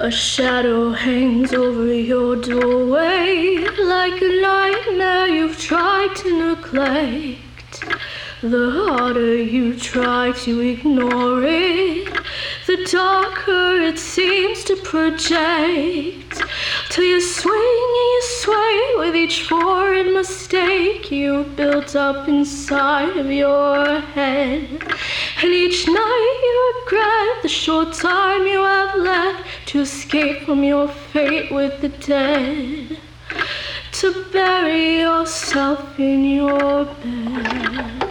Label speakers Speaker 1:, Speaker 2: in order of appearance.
Speaker 1: A shadow hangs over your doorway like a nightmare you've tried to neglect. The harder you try to ignore it, the darker it seems to project. Till you swing and you sway with each foreign mistake you built up inside of your head. And each night you regret the short time you have left to escape from your fate with the dead. To bury yourself in your bed.